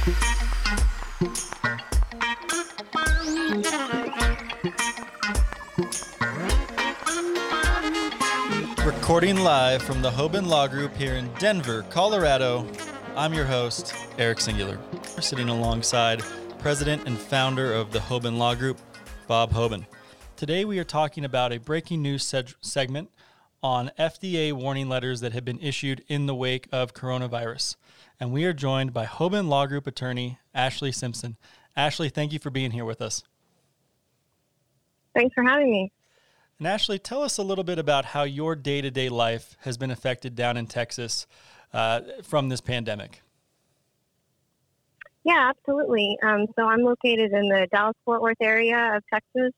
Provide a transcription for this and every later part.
Recording live from the Hoban Law Group here in Denver, Colorado, I'm your host, Eric Singular. We're sitting alongside President and founder of the Hoban Law Group, Bob Hoban. Today we are talking about a breaking news segment on FDA warning letters that have been issued in the wake of coronavirus. And we are joined by Hoban Law Group attorney, Ashley Simpson. Ashley, thank you for being here with us. Thanks for having me. And Ashley, tell us a little bit about how your day-to-day life has been affected down in Texas from this pandemic. Yeah, absolutely. So I'm located in the Dallas-Fort Worth area of Texas.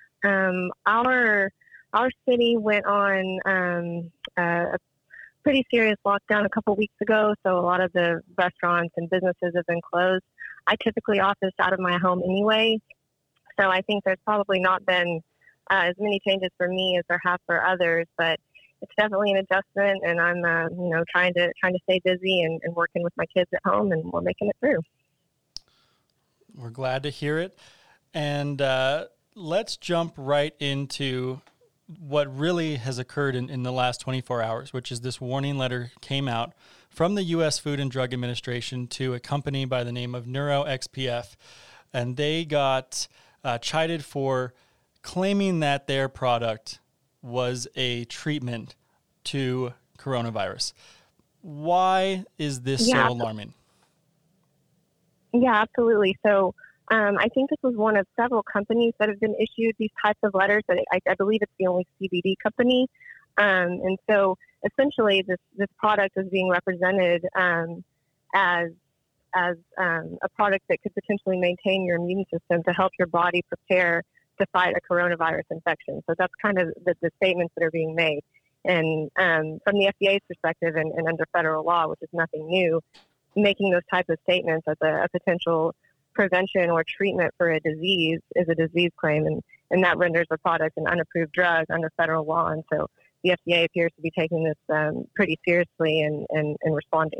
Our city went on a pretty serious lockdown a couple weeks ago, so a lot of the restaurants and businesses have been closed. I typically office out of my home anyway, so I think there's probably not been as many changes for me as there have for others, but it's definitely an adjustment, and I'm trying to stay busy and working with my kids at home, and we're making it through. We're glad to hear it, and let's jump right into what really has occurred in the last 24 hours, which is this warning letter came out from the U.S. Food and Drug Administration to a company by the name of NeuroXPF, and they got chided for claiming that their product was a treatment to coronavirus. Why is this so alarming? Yeah, absolutely. So I think this was one of several companies that have been issued these types of letters. But I believe it's the only CBD company. And so essentially this product is being represented as a product that could potentially maintain your immune system to help your body prepare to fight a coronavirus infection. So that's kind of the statements that are being made. And from the FDA's perspective and under federal law, which is nothing new, making those types of statements as a potential prevention or treatment for a disease is a disease claim, and that renders the product an unapproved drug under federal law. And so the FDA appears to be taking this pretty seriously and responding.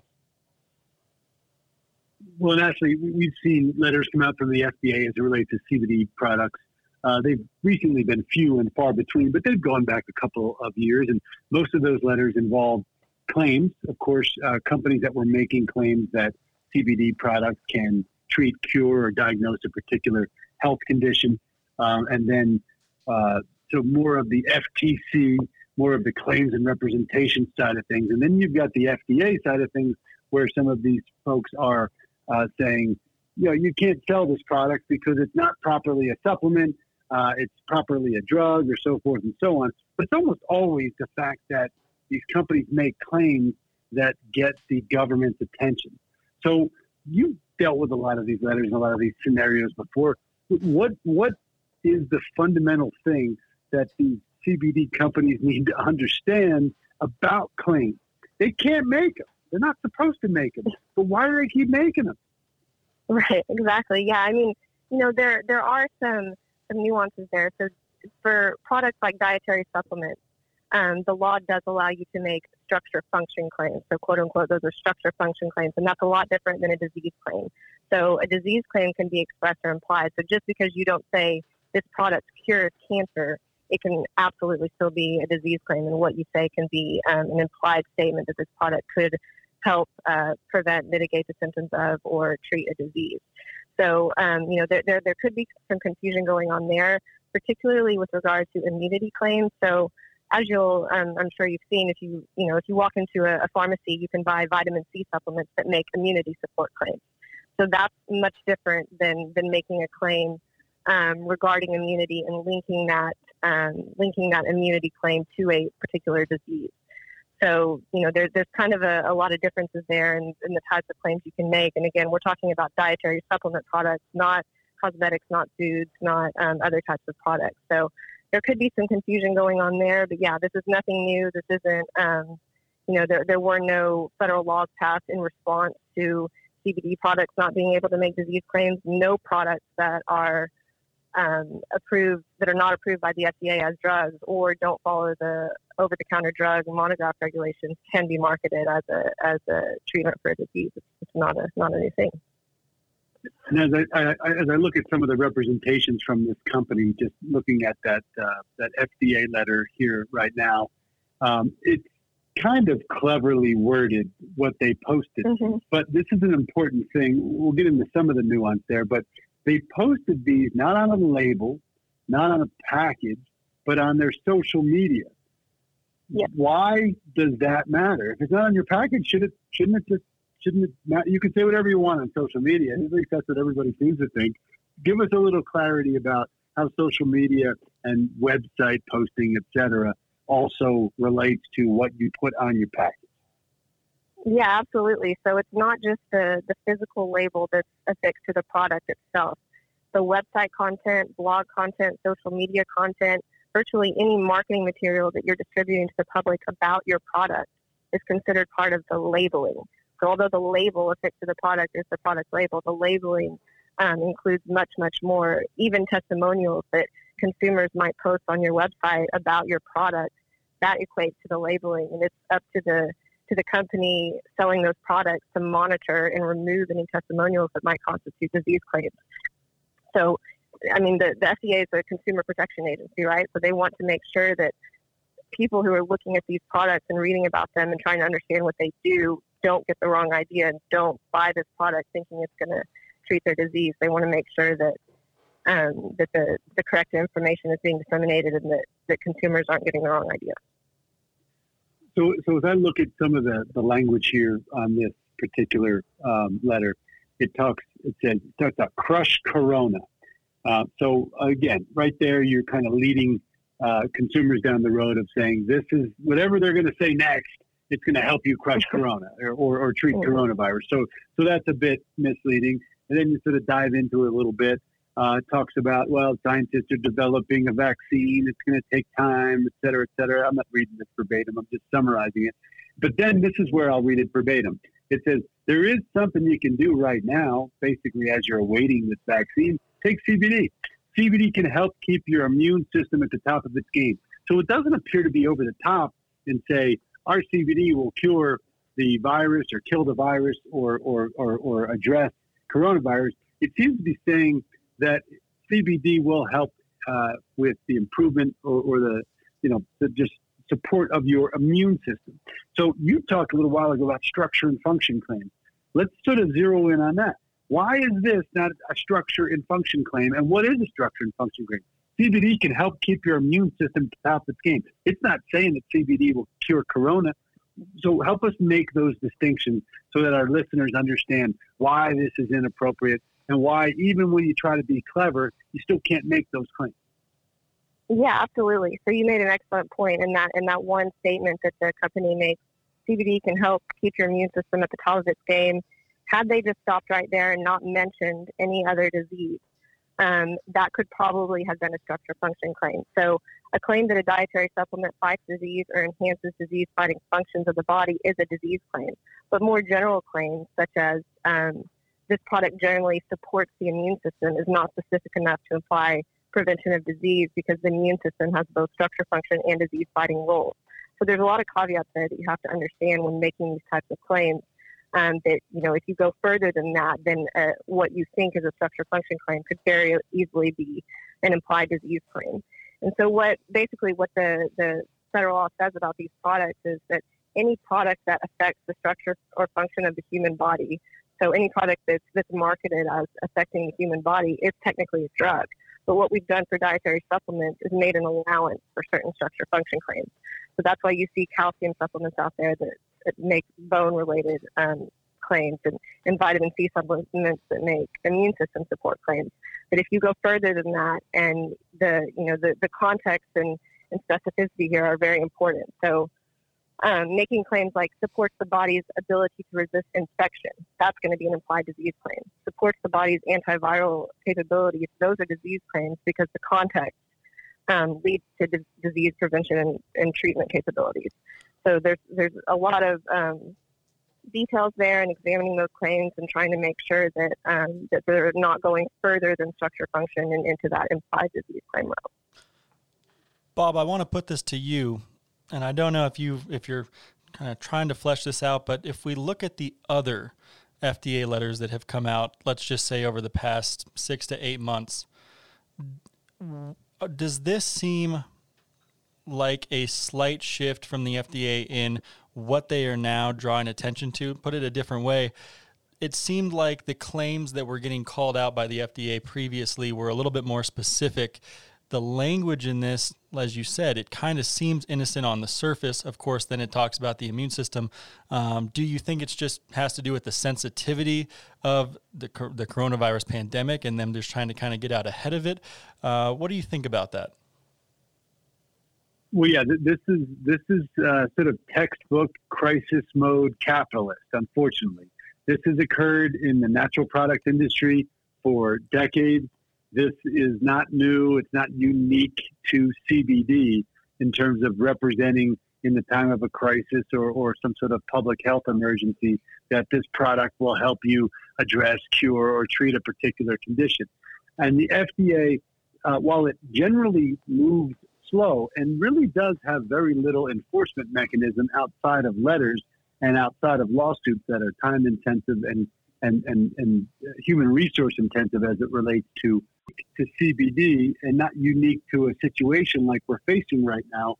Well, and actually, we've seen letters come out from the FDA as it relates to CBD products. They've recently been few and far between, but they've gone back a couple of years, and most of those letters involve claims. Of course, companies that were making claims that CBD products can treat, cure, or diagnose a particular health condition. And then, so more of the FTC, more of the claims and representation side of things. And then you've got the FDA side of things where some of these folks are saying, you can't sell this product because it's not properly a supplement, it's properly a drug, or so forth and so on. But it's almost always the fact that these companies make claims that get the government's attention. So you've dealt with a lot of these letters and a lot of these scenarios before. What is the fundamental thing that these CBD companies need to understand about claims? They can't make them. They're not supposed to make them. But why do they keep making them? Right, exactly. Yeah, I mean, there are some nuances there. So for products like dietary supplements, the law does allow you to make structure function claims. So quote unquote, those are structure function claims. And that's a lot different than a disease claim. So a disease claim can be expressed or implied. So just because you don't say this product cures cancer, it can absolutely still be a disease claim. And what you say can be an implied statement that this product could help prevent, mitigate the symptoms of, or treat a disease. So, there could be some confusion going on there, particularly with regard to immunity claims. So as I'm sure you've seen, if you walk into a pharmacy, you can buy vitamin C supplements that make immunity support claims. So that's much different than making a claim regarding immunity and linking that immunity claim to a particular disease. So, there's kind of a lot of differences there in the types of claims you can make. And again, we're talking about dietary supplement products, not cosmetics, not foods, not other types of products. So there could be some confusion going on there. But yeah, this is nothing new. This isn't, there were no federal laws passed in response to CBD products not being able to make disease claims. No products that are approved, that are not approved by the FDA as drugs or don't follow the over-the-counter drug and monograph regulations can be marketed as a treatment for a disease. It's not a new thing. And as I look at some of the representations from this company, just looking at that FDA letter here right now, it's kind of cleverly worded what they posted. Mm-hmm. But this is an important thing. We'll get into some of the nuance there, but they posted these not on a label, not on a package, but on their social media. Yep. Why does that matter? If it's not on your package, shouldn't it matter? You can say whatever you want on social media. At least that's what everybody seems to think. Give us a little clarity about how social media and website posting, et cetera, also relates to what you put on your package. Yeah, absolutely. So it's not just the physical label that's affixed to the product itself. The website content, blog content, social media content, virtually any marketing material that you're distributing to the public about your product is considered part of the labeling. So although the label affixed to the product is the product label, the labeling includes much, much more, even testimonials that consumers might post on your website about your product. That equates to the labeling, and it's up to the company selling those products to monitor and remove any testimonials that might constitute disease claims. So, I mean, the FDA is a consumer protection agency, right? So they want to make sure that people who are looking at these products and reading about them and trying to understand what they do don't get the wrong idea and don't buy this product thinking it's going to treat their disease. They want to make sure that that the correct information is being disseminated and that consumers aren't getting the wrong idea. So as I look at some of the language here on this particular letter, it talks about crush Corona. So again, right there, you're kind of leading consumers down the road of saying this is whatever they're going to say next. It's going to help you crush Corona or treat coronavirus. So that's a bit misleading. And then you sort of dive into it a little bit. It talks about, well, scientists are developing a vaccine. It's going to take time, et cetera, et cetera. I'm not reading this verbatim. I'm just summarizing it. But then this is where I'll read it verbatim. It says, there is something you can do right now, basically as you're awaiting this vaccine. Take CBD. CBD can help keep your immune system at the top of its game. So it doesn't appear to be over the top and say, our CBD will cure the virus or kill the virus or address coronavirus. It seems to be saying that CBD will help with the improvement or the just support of your immune system. So you talked a little while ago about structure and function claims. Let's sort of zero in on that. Why is this not a structure and function claim? And what is a structure and function claim? CBD can help keep your immune system at the top of its game. It's not saying that CBD will cure corona. So help us make those distinctions so that our listeners understand why this is inappropriate and why even when you try to be clever, you still can't make those claims. Yeah, absolutely. So you made an excellent point in that one statement that the company makes. CBD can help keep your immune system at the top of its game. Had they just stopped right there and not mentioned any other disease, that could probably have been a structure function claim. So a claim that a dietary supplement fights disease or enhances disease-fighting functions of the body is a disease claim. But more general claims, such as this product generally supports the immune system, is not specific enough to imply prevention of disease because the immune system has both structure function and disease-fighting roles. So there's a lot of caveats there that you have to understand when making these types of claims. That, if you go further than that, then what you think is a structure function claim could very easily be an implied disease claim. And so what the federal law says about these products is that any product that affects the structure or function of the human body, so any product that's marketed as affecting the human body is technically a drug. But what we've done for dietary supplements is made an allowance for certain structure function claims. So that's why you see calcium supplements out there that make bone-related claims and vitamin C supplements that make immune system support claims. But if you go further than that, and the context and specificity here are very important. So making claims like supports the body's ability to resist infection, that's going to be an implied disease claim. Supports the body's antiviral capabilities, those are disease claims because the context leads to disease prevention and treatment capabilities. So there's a lot of details there in examining those claims and trying to make sure that that they're not going further than structure function and into that implied disease claim realm. Bob, I want to put this to you, and I don't know if you're kind of trying to flesh this out, but if we look at the other FDA letters that have come out, let's just say over the past 6 to 8 months. Does this seem like a slight shift from the FDA in what they are now drawing attention to? Put it a different way, it seemed like the claims that were getting called out by the FDA previously were a little bit more specific. The language in this, as you said, it kind of seems innocent on the surface. Of course, then it talks about the immune system. Do you think it's just has to do with the sensitivity of the coronavirus pandemic and them just trying to kind of get out ahead of it? What do you think about that? Well, yeah, this is sort of textbook crisis mode capitalist, unfortunately. This has occurred in the natural product industry for decades. This is not new. It's not unique to CBD in terms of representing in the time of a crisis or some sort of public health emergency that this product will help you address, cure, or treat a particular condition. And the FDA, while it generally moves slow and really does have very little enforcement mechanism outside of letters and outside of lawsuits that are time intensive and human resource intensive as it relates to CBD and not unique to a situation like we're facing right now.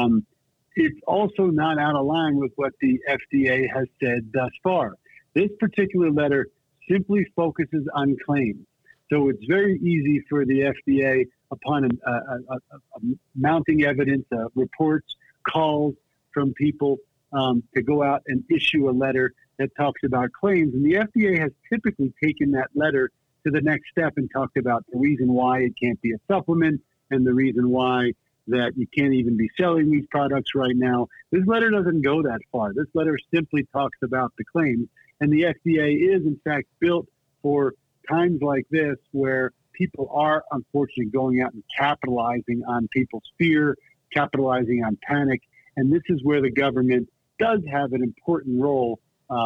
It's also not out of line with what the FDA has said thus far. This particular letter simply focuses on claims. So it's very easy for the FDA, upon a mounting evidence, reports, calls from people, to go out and issue a letter that talks about claims. And the FDA has typically taken that letter to the next step and talked about the reason why it can't be a supplement and the reason why that you can't even be selling these products right now. This letter doesn't go that far. This letter simply talks about the claims. And the FDA is, in fact, built for times like this where people are unfortunately going out and capitalizing on people's fear, capitalizing on panic. And this is where the government does have an important role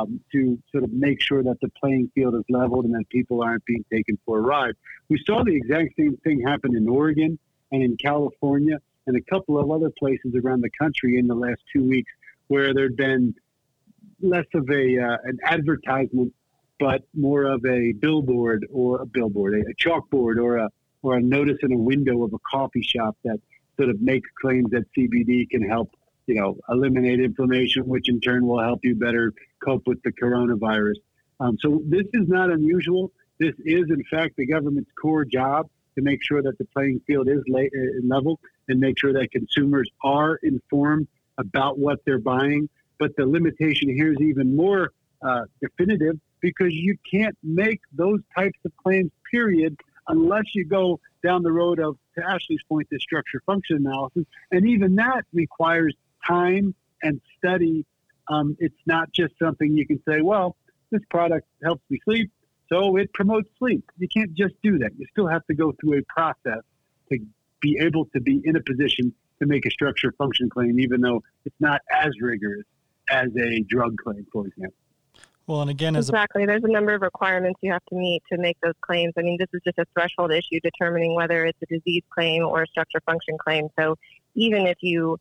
to sort of make sure that the playing field is leveled and that people aren't being taken for a ride. We saw the exact same thing happen in Oregon and in California and a couple of other places around the country in the last 2 weeks where there'd been less of an advertisement, but more of a billboard, a chalkboard, or a notice in a window of a coffee shop that sort of makes claims that CBD can help, eliminate inflammation, which in turn will help you better cope with the coronavirus. So this is not unusual. This is, in fact, the government's core job to make sure that the playing field is level and make sure that consumers are informed about what they're buying. But the limitation here is even more definitive because you can't make those types of claims, period, unless you go down the road of, to Ashley's point, the structure function analysis. And even that requires time and study. It's not just something you can say, well, this product helps me sleep, so it promotes sleep. You can't just do that. You still have to go through a process to be able to be in a position to make a structure function claim, even though it's not as rigorous as a drug claim, for example. Well, and again, there's a number of requirements you have to meet to make those claims. I mean, this is just a threshold issue determining whether it's a disease claim or a structure function claim. So even if you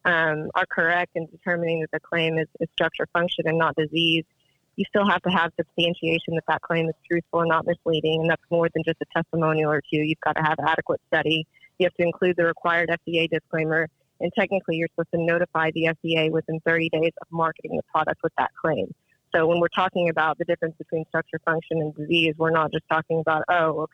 are correct in determining that the claim is structure function and not disease, you still have to have substantiation that claim is truthful and not misleading, and that's more than just a testimonial or two. You've got to have adequate study. You have to include the required FDA disclaimer, and technically you're supposed to notify the FDA within 30 days of marketing the product with that claim. So when we're talking about the difference between structure function and disease, we're not just talking about,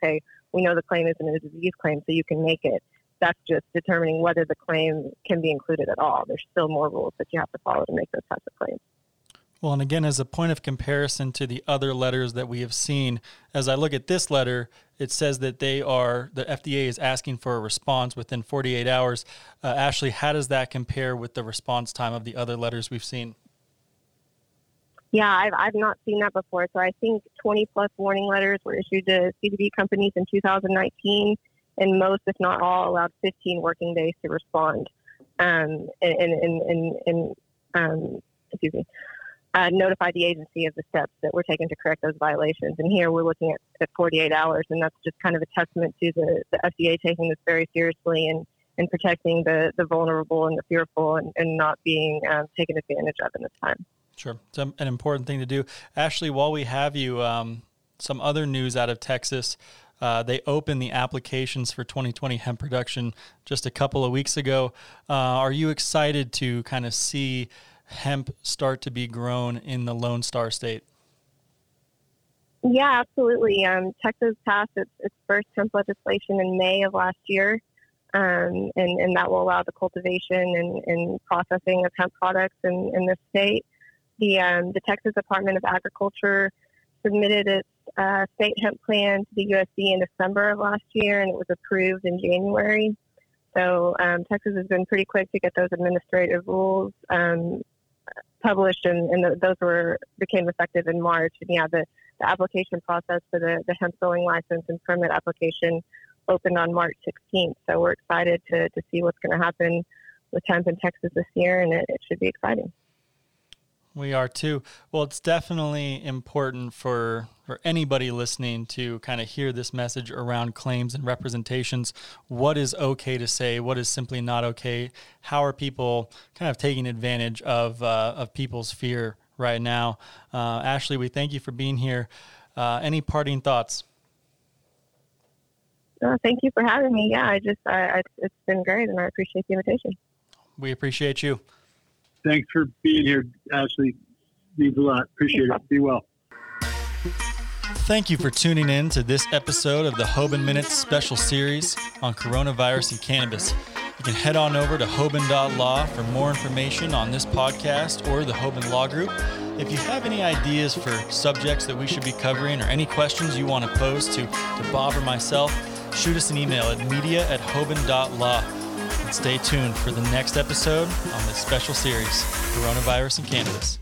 we know the claim isn't a disease claim, so you can make it. That's just determining whether the claim can be included at all. There's still more rules that you have to follow to make those types of claims. Well, and again, as a point of comparison to the other letters that we have seen, as I look at this letter, it says that the FDA is asking for a response within 48 hours. Ashley, how does that compare with the response time of the other letters we've seen? Yeah, I've not seen that before. So I think 20 plus warning letters were issued to CBD companies in 2019, and most, if not all, allowed 15 working days to respond. Notify the agency of the steps that were taken to correct those violations. And here we're looking at 48 hours, and that's just kind of a testament to the FDA taking this very seriously and protecting the vulnerable and the fearful and not being taken advantage of in this time. Sure. It's an important thing to do. Ashley, while we have you, some other news out of Texas. They opened the applications for 2020 hemp production just a couple of weeks ago. Are you excited to kind of see hemp start to be grown in the Lone Star State? Yeah, absolutely. Texas passed its first hemp legislation in May of last year, and that will allow the cultivation and processing of hemp products in the state. The Texas Department of Agriculture submitted its state hemp plan to the USDA in December of last year, and it was approved in January. So Texas has been pretty quick to get those administrative rules published, and those became effective in March. And yeah, the application process for the hemp growing license and permit application opened on March 16th. So we're excited to see what's going to happen with hemp in Texas this year, and it should be exciting. We are too. Well, it's definitely important for anybody listening to kind of hear this message around claims and representations. What is okay to say? What is simply not okay? How are people kind of taking advantage of people's fear right now? Ashley, we thank you for being here. Any parting thoughts? Thank you for having me. Yeah, it's been great, and I appreciate the invitation. We appreciate you. Thanks for being here, Ashley. Means a lot. Appreciate it. Be well. Thank you for tuning in to this episode of the Hoban Minutes special series on coronavirus and cannabis. You can head on over to hoban.law for more information on this podcast or the Hoban Law Group. If you have any ideas for subjects that we should be covering or any questions you want to pose to Bob or myself, shoot us an email at media@hoban.law. And stay tuned for the next episode on this special series, Coronavirus and Cannabis.